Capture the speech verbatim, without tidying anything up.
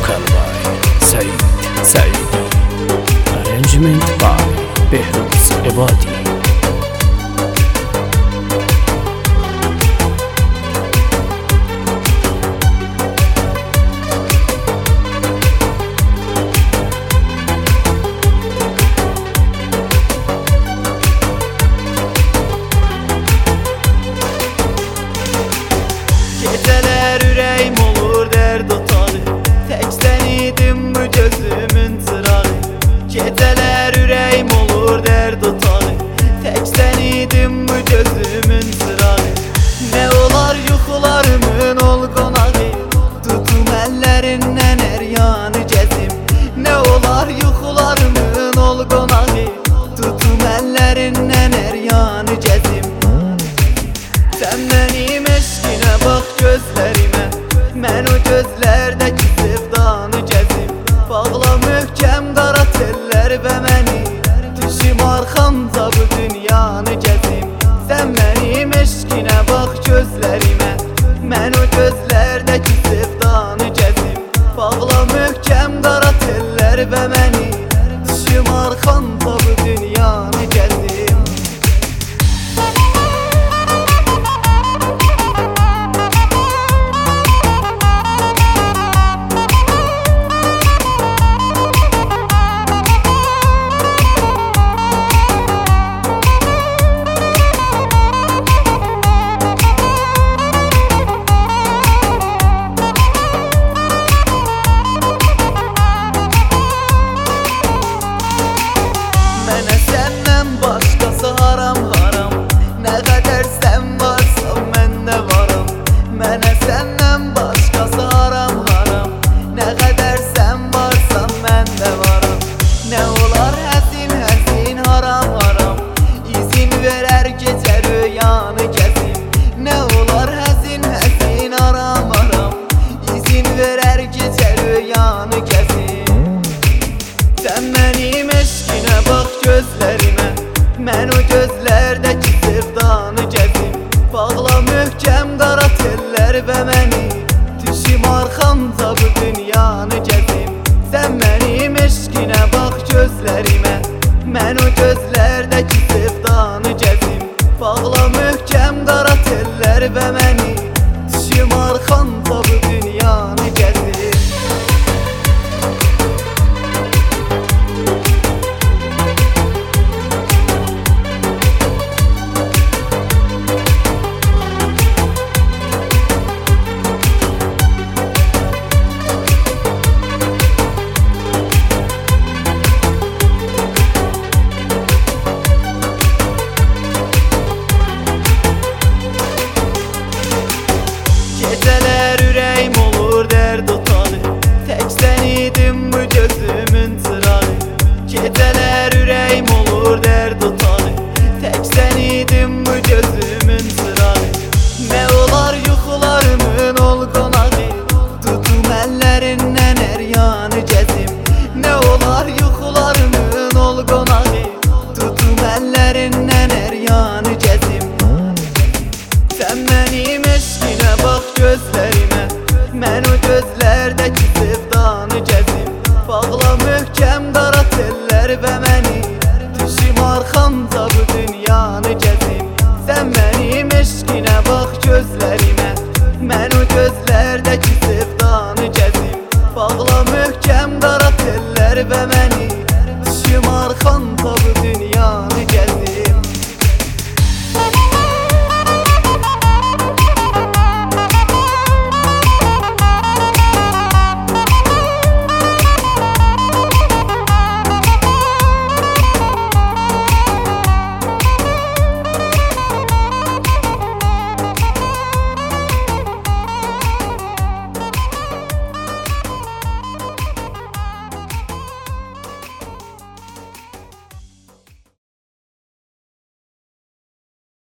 vocal by Said Saidi, arrangement by Behruz Ebadi. Geceler yüreğim olur dert otağı, tek sen idin bu gözümün çırağı. Geceler yüreğim olur dert otağı, tek sen idin bu gözümün çırağı. Ne olar yuxularımın ol qonağı, tutum ellerinden her yanı gezim. Ne olar yuxularımın ol qonağı, tutum ellerinden her yanı gezim. Sen benim eşkine bak gözlerime, mən o gözlerdeki sevdanı gezim. Bağla möhkem qara teller və məni, düşüm arxamda bu dünyanı gezim. Sen benim eşkine bak gözlerime, mən o gözlerdeki sevdanı gezim. Bağla möhkem qara teller və məni, düşüm arxamda bu dünyanı gezim. Mənə səndən başqası haram haram, nə qədər sən varsan məndə varam. Mənə səndən başqası haram haram, nə qədər sən varsan məndə varam. Nə olar həzin həzin haram haram, izin verər gecə rüyanı gəzim. Nə olar həzin həzin haram haram, izin verər gecə rüyanı gəzim. Sen benim eşkine bak gözlerime, mən o gözlerdeki sevdanı gezim. Bağla möhkem qara teller və məni, düşüm arxamda bu dünyanı gezim. Sen benim eşkine bak gözlerime, mən o gözlerdeki sevdanı gezim. Bağla möhkem qara teller və məni, düşüm arxamda bu dünyanı gezim. Geceler yüreğim olur dert otağı, tek sen idin bu gözümün çırağı. Geceler yüreğim olur dert otağı, tek sen idin bu gözümün çırağı. Ne olar yuxularımın ol qonağı, tutum ellerinden her yanı gezim. Ne olar yuxularımın ol qonağı, tutum ellerinden her yanı gezim. Sen benim eşkine bak gözlerime, mən o gözlerdeki sevdanı gezim. Bağla möhkem qara teller və məni, düşüm arxamda bu dünyanı gezim. Sen benim eşkine bak gözlerime, mən o gözlerdeki sevdanı gezim. Bağla möhkem qara teller və məni, düşüm arxamda